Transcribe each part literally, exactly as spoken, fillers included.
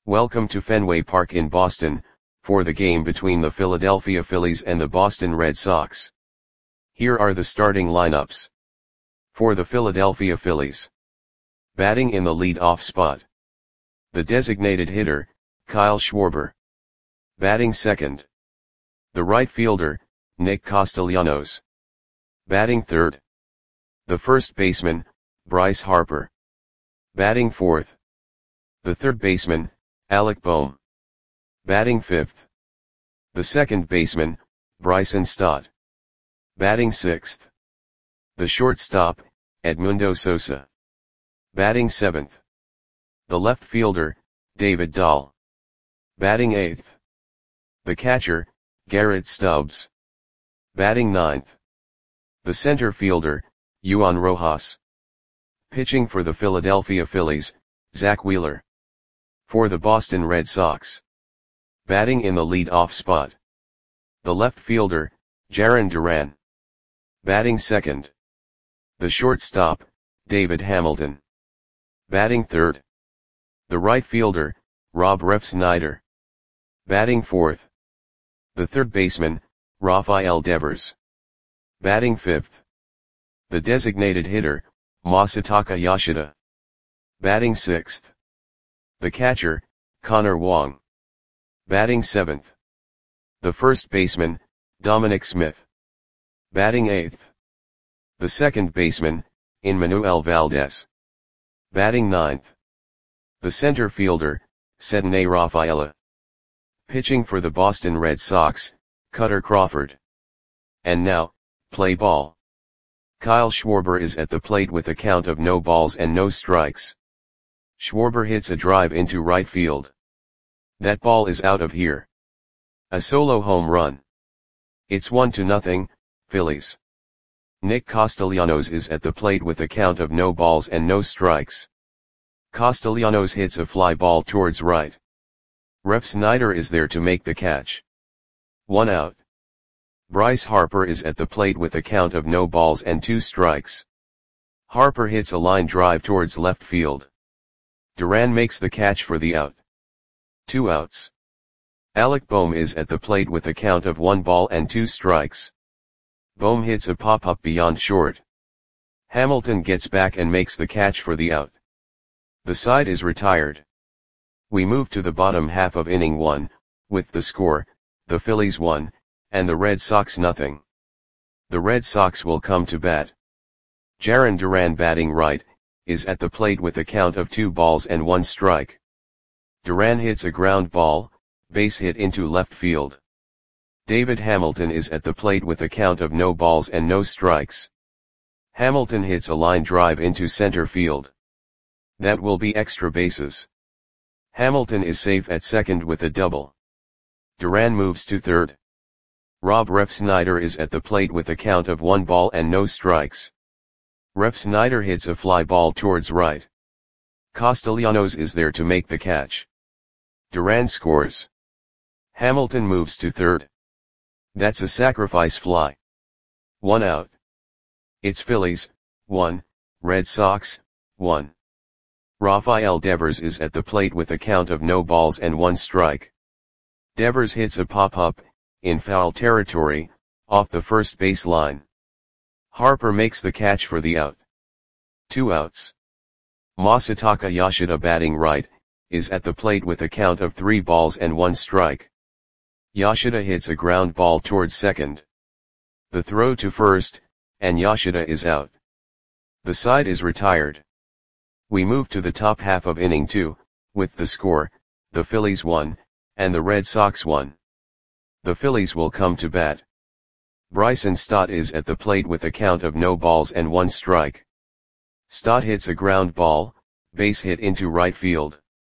Welcome to Fenway Park in Boston, for the game between the Philadelphia Phillies and the Boston Red Sox. Here are the starting lineups. For the Philadelphia Phillies. Batting in the lead-off spot. The designated hitter, Kyle Schwarber. Batting second. The right fielder, Nick Castellanos. Batting third. The first baseman, Bryce Harper. Batting fourth. The third baseman, Alec Bohm. Batting fifth. The second baseman, Bryson Stott. Batting sixth. The shortstop, Edmundo Sosa. Batting seventh. The left fielder, David Dahl. Batting eighth. The catcher, Garrett Stubbs. Batting ninth. The center fielder, Juan Rojas. Pitching for the Philadelphia Phillies, Zach Wheeler. For the Boston Red Sox. Batting in the lead-off spot. The left fielder, Jarren Duran. Batting second. The shortstop, David Hamilton. Batting third. The right fielder, Rob Refsnyder. Batting fourth. The third baseman, Rafael Devers. Batting fifth. The designated hitter, Masataka Yoshida. Batting sixth. The catcher, Connor Wong. Batting seventh. The first baseman, Dominic Smith. Batting eighth. The second baseman, Emmanuel Valdez. Batting ninth. The center fielder, Cedney Rafaela. Pitching for the Boston Red Sox, Kutter Crawford. And now, play ball. Kyle Schwarber is at the plate with a count of no balls and no strikes. Schwarber hits a drive into right field. That ball is out of here. A solo home run. It's one to nothing, Phillies. Nick Castellanos is at the plate with a count of no balls and no strikes. Castellanos hits a fly ball towards right. Refsnyder is there to make the catch. One out. Bryce Harper is at the plate with a count of no balls and two strikes. Harper hits a line drive towards left field. Duran makes the catch for the out. Two outs. Alec Bohm is at the plate with a count of one ball and two strikes. Bohm hits a pop-up beyond short. Hamilton gets back and makes the catch for the out. The side is retired. We move to the bottom half of inning one, with the score, the Phillies one, and the Red Sox nothing. The Red Sox will come to bat. Jarren Duran batting right, is at the plate with a count of two balls and one strike. Duran hits a ground ball, base hit into left field. David Hamilton is at the plate with a count of no balls and no strikes. Hamilton hits a line drive into center field. That will be extra bases. Hamilton is safe at second with a double. Duran moves to third. Rob Refsnyder is at the plate with a count of one ball and no strikes. Refsnyder hits a fly ball towards right. Castellanos is there to make the catch. Duran scores. Hamilton moves to third. That's a sacrifice fly. One out. It's Phillies, one, Red Sox, one. Rafael Devers is at the plate with a count of no balls and one strike. Devers hits a pop-up, in foul territory, off the first base line. Harper makes the catch for the out. Two outs. Masataka Yoshida batting right, is at the plate with a count of three balls and one strike. Yoshida hits a ground ball towards second. The throw to first, and Yoshida is out. The side is retired. We move to the top half of inning two, with the score, the Phillies one, and the Red Sox one. The Phillies will come to bat. Bryson Stott is at the plate with a count of no balls and one strike. Stott hits a ground ball, base hit into right field.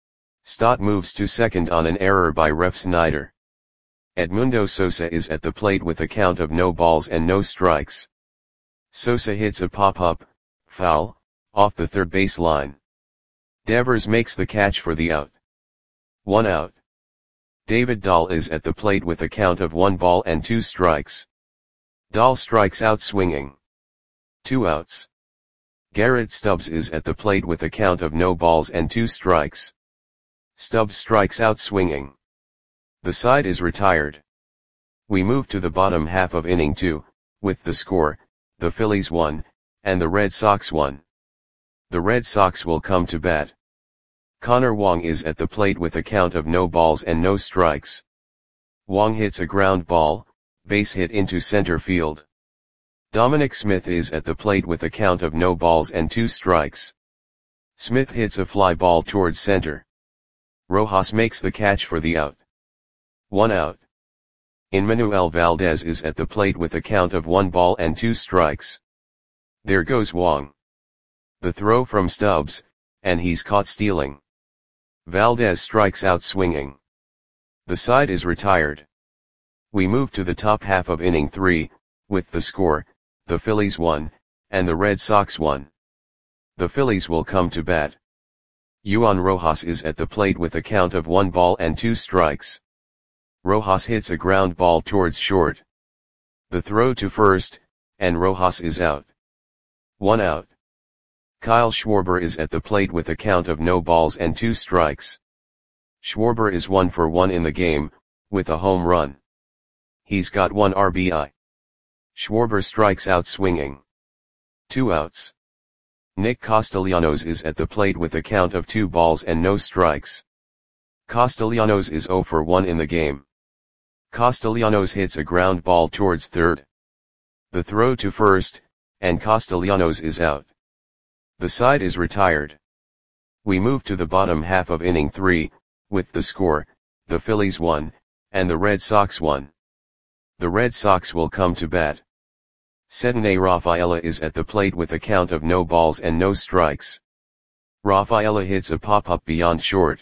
Stott moves to second on an error by Refsnyder. Edmundo Sosa is at the plate with a count of no balls and no strikes. Sosa hits a pop-up, foul, off the third base line. Devers makes the catch for the out. One out. David Dahl is at the plate with a count of one ball and two strikes. Dahl strikes out swinging. Two outs. Garrett Stubbs is at the plate with a count of no balls and two strikes. Stubbs strikes out swinging. The side is retired. We move to the bottom half of inning two, with the score, the Phillies one, and the Red Sox one. The Red Sox will come to bat. Connor Wong is at the plate with a count of no balls and no strikes. Wong hits a ground ball, base hit into center field. Dominic Smith is at the plate with a count of no balls and two strikes. Smith hits a fly ball towards center. Rojas makes the catch for the out. One out. Enmanuel Valdez is at the plate with a count of one ball and two strikes. There goes Wong. The throw from Stubbs, and he's caught stealing. Valdez strikes out swinging. The side is retired. We move to the top half of inning three, with the score, the Phillies one, and the Red Sox one. The Phillies will come to bat. Juan Rojas is at the plate with a count of one ball and two strikes. Rojas hits a ground ball towards short. The throw to first, and Rojas is out. One out. Kyle Schwarber is at the plate with a count of no balls and two strikes. Schwarber is one for one in the game, with a home run. He's got one R B I. Schwarber strikes out swinging. Two outs. Nick Castellanos is at the plate with a count of two balls and no strikes. Castellanos is zero for one in the game. Castellanos hits a ground ball towards third. The throw to first, and Castellanos is out. The side is retired. We move to the bottom half of inning three, with the score, the Phillies one, and the Red Sox one. The Red Sox will come to bat. Cedinne Rafaela is at the plate with a count of no balls and no strikes. Rafaela hits a pop-up beyond short.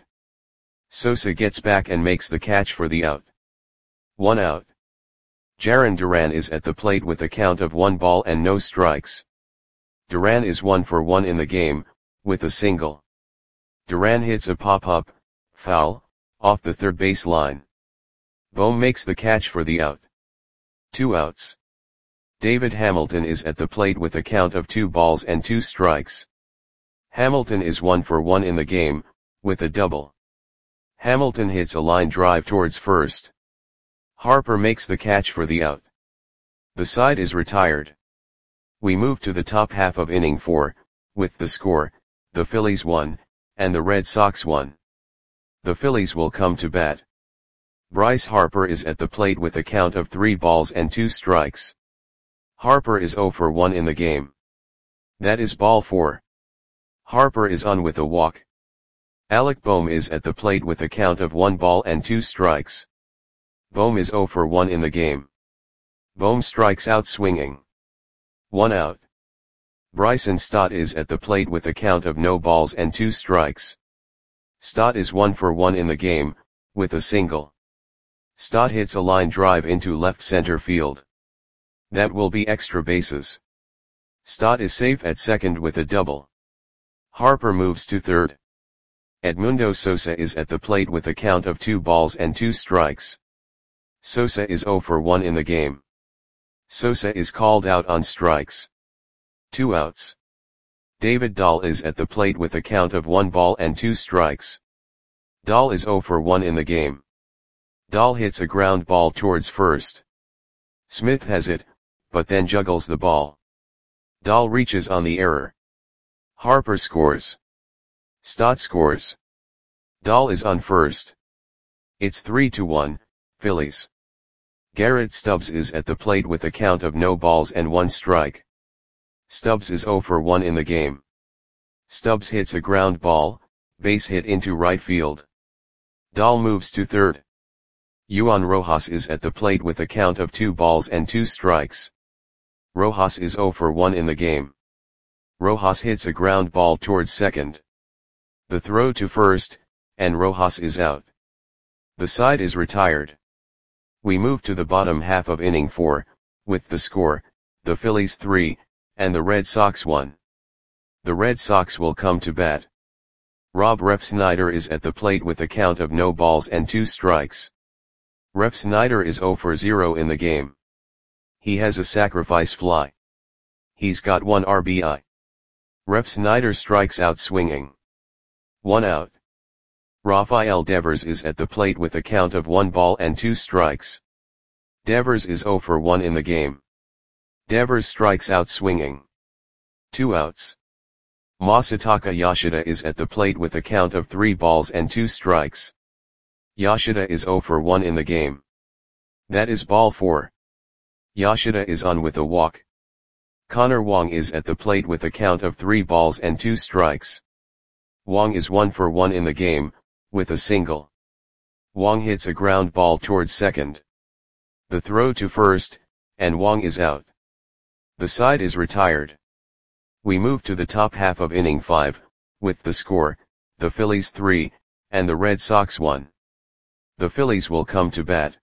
Sosa gets back and makes the catch for the out. One out. Jarren Duran is at the plate with a count of one ball and no strikes. Duran is one for one in the game, with a single. Duran hits a pop-up, foul, off the third base line. Bohm makes the catch for the out. Two outs. David Hamilton is at the plate with a count of two balls and two strikes. Hamilton is one for one in the game, with a double. Hamilton hits a line drive towards first. Harper makes the catch for the out. The side is retired. We move to the top half of inning four, with the score, the Phillies one, and the Red Sox one. The Phillies will come to bat. Bryce Harper is at the plate with a count of three balls and two strikes. Harper is zero for one in the game. That is ball four. Harper is on with a walk. Alec Bohm is at the plate with a count of one ball and two strikes. Bohm is zero for one in the game. Bohm strikes out swinging. One out. Bryson Stott is at the plate with a count of no balls and two strikes. Stott is one for one in the game, with a single. Stott hits a line drive into left center field. That will be extra bases. Stott is safe at second with a double. Harper moves to third. Edmundo Sosa is at the plate with a count of two balls and two strikes. Sosa is zero for one in the game. Sosa is called out on strikes. Two outs. David Dahl is at the plate with a count of one ball and two strikes. Dahl is zero for one in the game. Dahl hits a ground ball towards first. Smith has it, but then juggles the ball. Dahl reaches on the error. Harper scores. Stott scores. Dahl is on first. It's three to one, Phillies. Garrett Stubbs is at the plate with a count of no balls and one strike. Stubbs is zero for one in the game. Stubbs hits a ground ball, base hit into right field. Dahl moves to third. Juan Rojas is at the plate with a count of two balls and two strikes. Rojas is zero for one in the game. Rojas hits a ground ball towards second. The throw to first, and Rojas is out. The side is retired. We move to the bottom half of inning four, with the score, the Phillies three, and the Red Sox one. The Red Sox will come to bat. Rob Refsnyder is at the plate with a count of no balls and two strikes. Refsnyder is zero for zero in the game. He has a sacrifice fly. He's got one R B I. Refsnyder strikes out swinging. One out. Rafael Devers is at the plate with a count of one ball and two strikes. Devers is zero for one in the game. Devers strikes out swinging. Two outs. Masataka Yoshida is at the plate with a count of three balls and two strikes. Yoshida is zero for one in the game. That is ball four. Yoshida is on with a walk. Connor Wong is at the plate with a count of three balls and two strikes. Wong is one for one in the game, with a single. Wong hits a ground ball towards second. The throw to first, and Wong is out. The side is retired. We move to the top half of inning five, with the score, the Phillies three, and the Red Sox one. The Phillies will come to bat.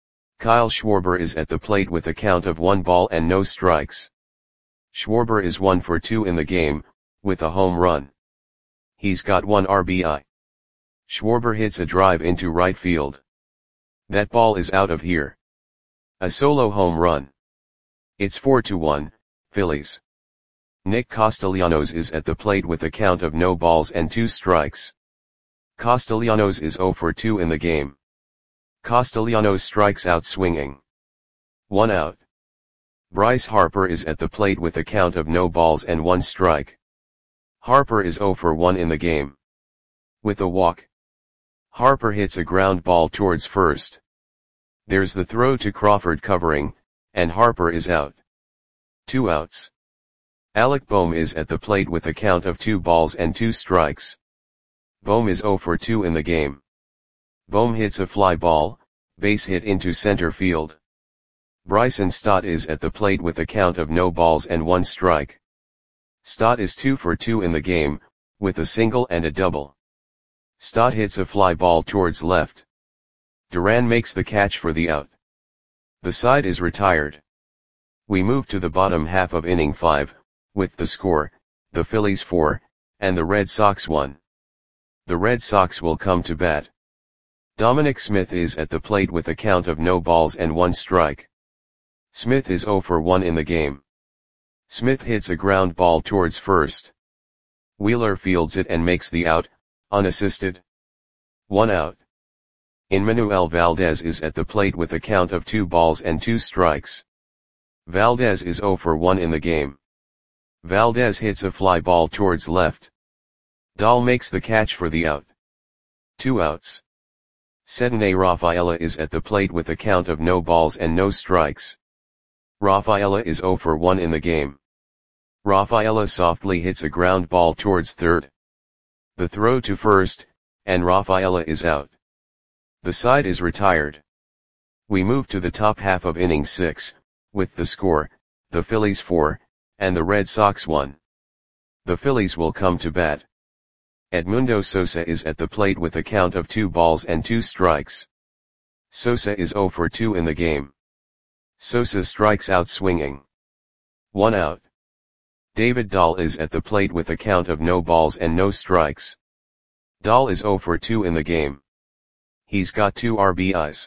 Kyle Schwarber is at the plate with a count of one ball and no strikes. Schwarber is one for two in the game, with a home run. He's got one R B I. Schwarber hits a drive into right field. That ball is out of here. A solo home run. It's four to one, Phillies. Nick Castellanos is at the plate with a count of no balls and two strikes. Castellanos is zero for two in the game. Castellanos strikes out swinging. One out. Bryce Harper is at the plate with a count of no balls and one strike. Harper is zero for one in the game. With a walk. Harper hits a ground ball towards first. There's the throw to Crawford covering, and Harper is out. Two outs. Alec Bohm is at the plate with a count of two balls and two strikes. Bohm is zero for two in the game. Bohm hits a fly ball, base hit into center field. Bryson Stott is at the plate with a count of no balls and one strike. Stott is two for two in the game, with a single and a double. Stott hits a fly ball towards left. Duran makes the catch for the out. The side is retired. We move to the bottom half of inning five, with the score, the Phillies four, and the Red Sox one. The Red Sox will come to bat. Dominic Smith is at the plate with a count of no balls and one strike. Smith is zero for one in the game. Smith hits a ground ball towards first. Wheeler fields it and makes the out, unassisted. One out. Emmanuel Valdez is at the plate with a count of two balls and two strikes. Valdez is zero for one in the game. Valdez hits a fly ball towards left. Dahl makes the catch for the out. Two outs. Cedinne Rafaela is at the plate with a count of no balls and no strikes. Rafaela is zero for one in the game. Rafaela softly hits a ground ball towards third. The throw to first, and Rafaela is out. The side is retired. We move to the top half of inning six, with the score, the Phillies four, and the Red Sox one. The Phillies will come to bat. Edmundo Sosa is at the plate with a count of two balls and two strikes. Sosa is zero for two in the game. Sosa strikes out swinging. One out. David Dahl is at the plate with a count of no balls and no strikes. Dahl is zero for two in the game. He's got two R B Is.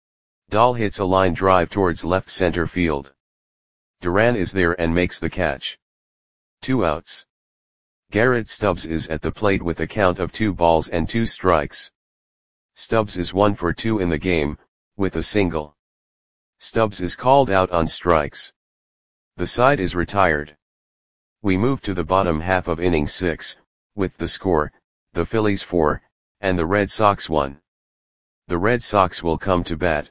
Dahl hits a line drive towards left center field. Duran is there and makes the catch. Two outs. Garrett Stubbs is at the plate with a count of two balls and two strikes. Stubbs is one for two in the game, with a single. Stubbs is called out on strikes. The side is retired. We move to the bottom half of inning six, with the score, the Phillies four, and the Red Sox one. The Red Sox will come to bat.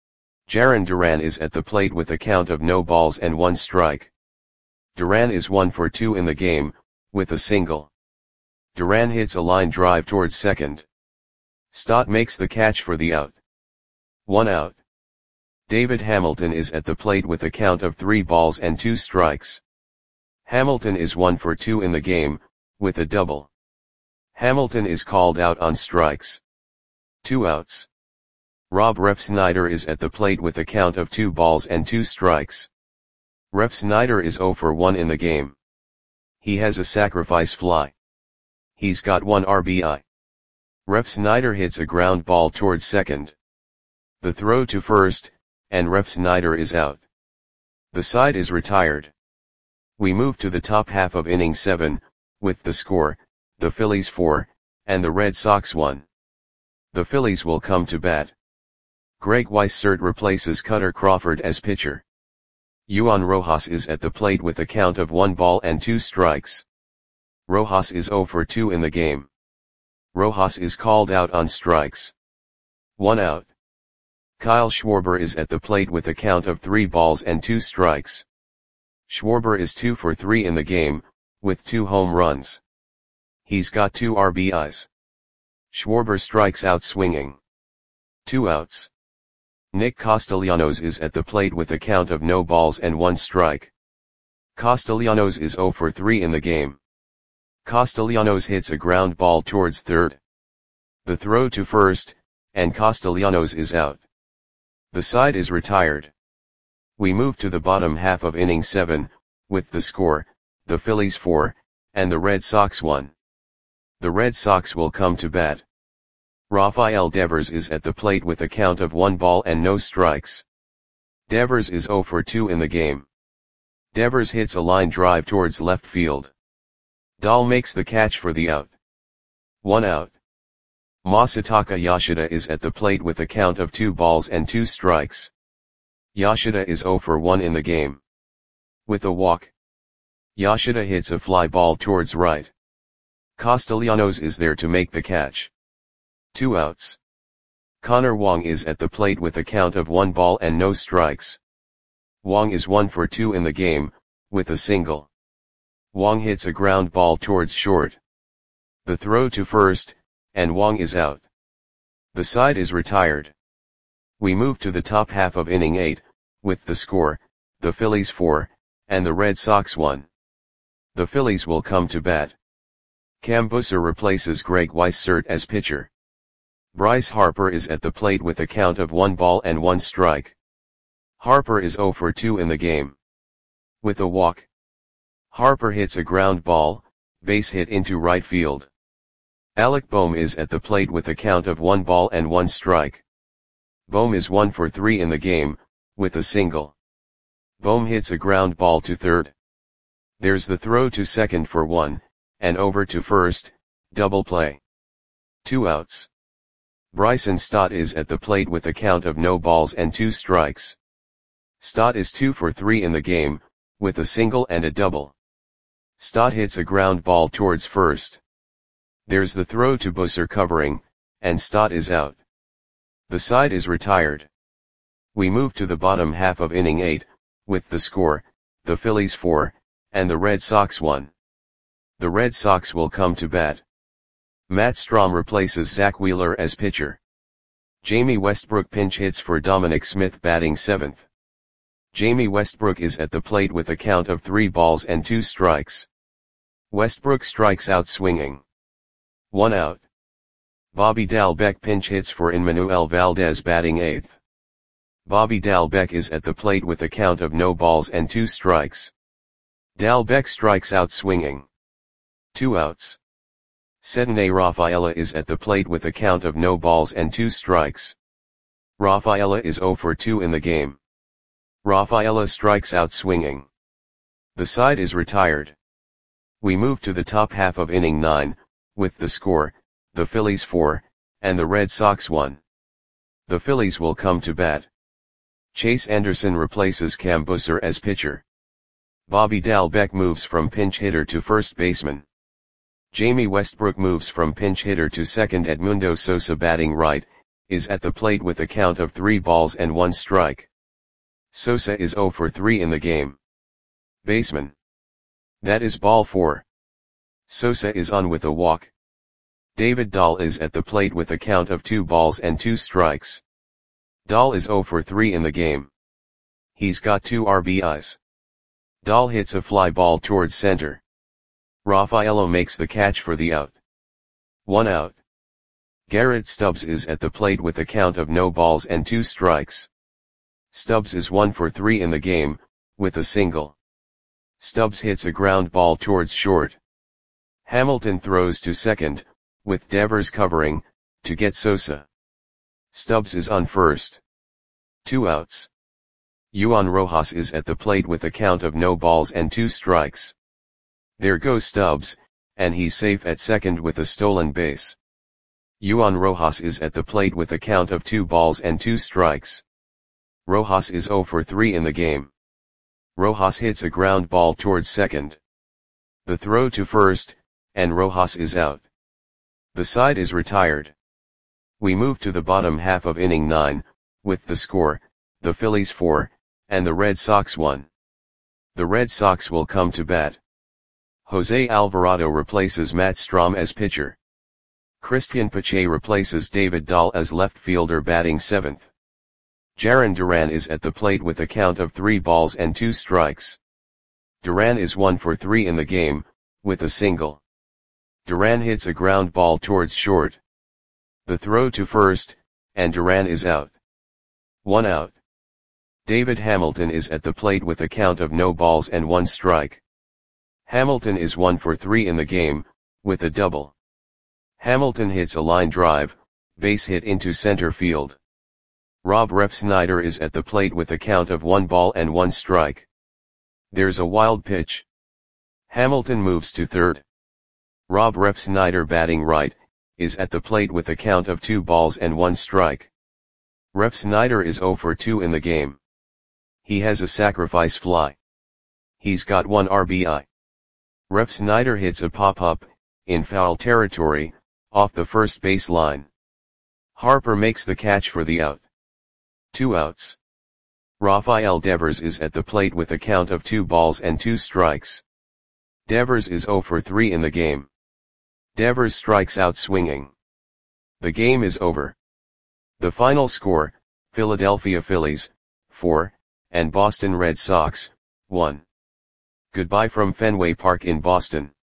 Jarren Duran is at the plate with a count of no balls and one strike. Duran is one for two in the game, with a single. Duran hits a line drive towards second. Stott makes the catch for the out. One out. David Hamilton is at the plate with a count of three balls and two strikes. Hamilton is one for two in the game, with a double. Hamilton is called out on strikes. Two outs. Rob Refsnyder is at the plate with a count of two balls and two strikes. Refsnyder is zero for one in the game. He has a sacrifice fly. He's got one R B I. Refsnyder hits a ground ball towards second. The throw to first, and Refsnyder is out. The side is retired. We move to the top half of inning seven, with the score, the Phillies four, and the Red Sox one. The Phillies will come to bat. Greg Weissert replaces Cutter Crawford as pitcher. Juan Rojas is at the plate with a count of one ball and two strikes. Rojas is zero for two in the game. Rojas is called out on strikes. One out. Kyle Schwarber is at the plate with a count of three balls and two strikes. Schwarber is two for three in the game, with two home runs. He's got two R B Is. Schwarber strikes out swinging. Two outs. Nick Castellanos is at the plate with a count of no balls and one strike. Castellanos is zero for three in the game. Castellanos hits a ground ball towards third. The throw to first, and Castellanos is out. The side is retired. We move to the bottom half of inning seven, with the score, the Phillies four, and the Red Sox one. The Red Sox will come to bat. Rafael Devers is at the plate with a count of one ball and no strikes. Devers is zero for two in the game. Devers hits a line drive towards left field. Dahl makes the catch for the out. One out. Masataka Yoshida is at the plate with a count of two balls and two strikes. Yoshida is zero for one in the game. With a walk. Yoshida hits a fly ball towards right. Castellanos is there to make the catch. Two outs. Connor Wong is at the plate with a count of one ball and no strikes. Wong is one for two in the game, with a single. Wong hits a ground ball towards short. The throw to first, and Wong is out. The side is retired. We move to the top half of inning eight, with the score, the Phillies four, and the Red Sox one. The Phillies will come to bat. Cam Busser replaces Greg Weissert as pitcher. Bryce Harper is at the plate with a count of one ball and one strike. Harper is zero for two in the game. With a walk. Harper hits a ground ball, base hit into right field. Alec Bohm is at the plate with a count of one ball and one strike. Bohm is one for three in the game, with a single. Bohm hits a ground ball to third. There's the throw to second for one, and over to first, double play. Two outs. Bryson Stott is at the plate with a count of no balls and two strikes. Stott is two for three in the game, with a single and a double. Stott hits a ground ball towards first. There's the throw to Busser covering, and Stott is out. The side is retired. We move to the bottom half of inning eight, with the score, the Phillies four, and the Red Sox one. The Red Sox will come to bat. Matt Strahm replaces Zach Wheeler as pitcher. Jamie Westbrook pinch hits for Dominic Smith batting seventh. Jamie Westbrook is at the plate with a count of three balls and two strikes. Westbrook strikes out swinging. One out. Bobby Dalbec pinch hits for Emmanuel Valdez batting eighth. Bobby Dalbec is at the plate with a count of no balls and two strikes. Dalbec strikes out swinging. Two outs. Cedinne Rafaela is at the plate with a count of no balls and two strikes. Rafaela is zero for two in the game. Rafaela strikes out swinging. The side is retired. We move to the top half of inning nine, with the score, the Phillies four, and the Red Sox one. The Phillies will come to bat. Chase Anderson replaces Cam Busser as pitcher. Bobby Dalbec moves from pinch hitter to first baseman. Jamie Westbrook moves from pinch hitter to second. Edmundo Sosa batting right, is at the plate with a count of three balls and one strike. Sosa is zero for three in the game. Baseman. That is ball four. Sosa is on with a walk. David Dahl is at the plate with a count of two balls and two strikes. Dahl is zero for three in the game. He's got two R B Is. Dahl hits a fly ball towards center. Rafaela makes the catch for the out. One out. Garrett Stubbs is at the plate with a count of no balls and two strikes. Stubbs is one for three in the game, with a single. Stubbs hits a ground ball towards short. Hamilton throws to second, with Devers covering, to get Sosa. Stubbs is on first. Two outs. Juan Rojas is at the plate with a count of no balls and two strikes. There goes Stubbs, and he's safe at second with a stolen base. Juan Rojas is at the plate with a count of two balls and two strikes. Rojas is zero for three in the game. Rojas hits a ground ball towards second. The throw to first, and Rojas is out. The side is retired. We move to the bottom half of inning nine, with the score, the Phillies four, and the Red Sox one. The Red Sox will come to bat. Jose Alvarado replaces Matt Strahm as pitcher. Christian Pache replaces David Dahl as left fielder batting seventh. Jarren Duran is at the plate with a count of three balls and two strikes. Duran is one for three in the game, with a single. Duran hits a ground ball towards short. The throw to first, and Duran is out. One out. David Hamilton is at the plate with a count of no balls and one strike. Hamilton is one for three in the game, with a double. Hamilton hits a line drive, base hit into center field. Rob Refsnyder is at the plate with a count of one ball and one strike. There's a wild pitch. Hamilton moves to third. Rob Refsnyder, batting right, is at the plate with a count of two balls and one strike. Refsnyder is zero for two in the game. He has a sacrifice fly. He's got one R B I. Refsnyder hits a pop-up, in foul territory, off the first base line. Harper makes the catch for the out. Two outs. Rafael Devers is at the plate with a count of two balls and two strikes. Devers is zero for three in the game. Devers strikes out swinging. The game is over. The final score, Philadelphia Phillies, four, and Boston Red Sox, one. Goodbye from Fenway Park in Boston.